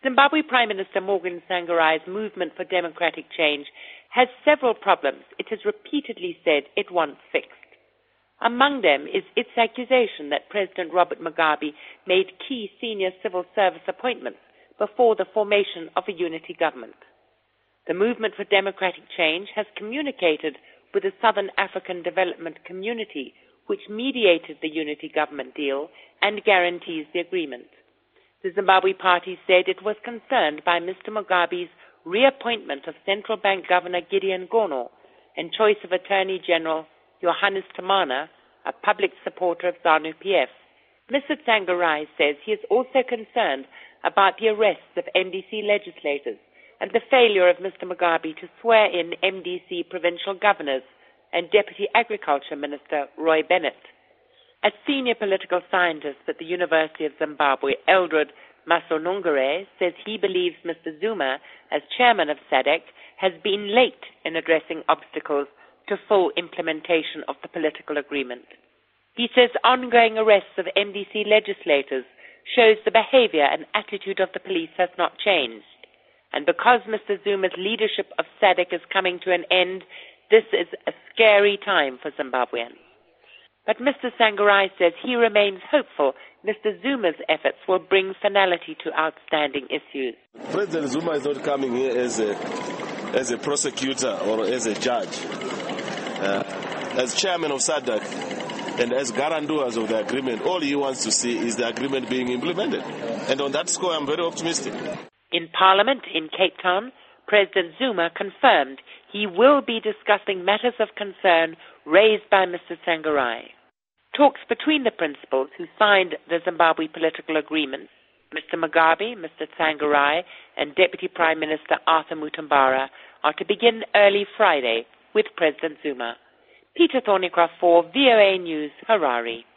Zimbabwe Prime Minister Morgan Tsvangirai's movement for democratic change has several problems it has repeatedly said it wants fixed. Among them is its accusation that President Robert Mugabe made key senior civil service appointments before the formation of a unity government. The movement for democratic change has communicated with the Southern African Development Community, which mediated the unity government deal and guarantees the agreement. The Zimbabwe party said it was concerned by Mr. Mugabe's reappointment of Central Bank Governor Gideon Gono and choice of Attorney General Johannes Tamana, a public supporter of ZANU-PF. Mr. Tsvangirai says he is also concerned about the arrests of MDC legislators and the failure of Mr. Mugabe to swear in MDC provincial governors and Deputy Agriculture Minister Roy Bennett. A senior political scientist at the University of Zimbabwe, Eldred Masonongere, says he believes Mr. Zuma, as chairman of SADC, has been late in addressing obstacles to full implementation of the political agreement. He says ongoing arrests of MDC legislators shows the behavior and attitude of the police has not changed. And because Mr. Zuma's leadership of SADC is coming to an end, this is a scary time for Zimbabweans. But Mr. Tsvangirai says he remains hopeful Mr. Zuma's efforts will bring finality to outstanding issues. President Zuma is not coming here as a prosecutor or as a judge. As chairman of SADC and as guarantors of the agreement, all he wants to see is the agreement being implemented. And on that score, I'm very optimistic. In Parliament in Cape Town, President Zuma confirmed he will be discussing matters of concern raised by Mr. Tsvangirai. Talks between the principals who signed the Zimbabwe political agreement, Mr. Mugabe, Mr. Tsvangirai, and Deputy Prime Minister Arthur Mutambara, are to begin early Friday with President Zuma. Peter Thornycroft for VOA News, Harare.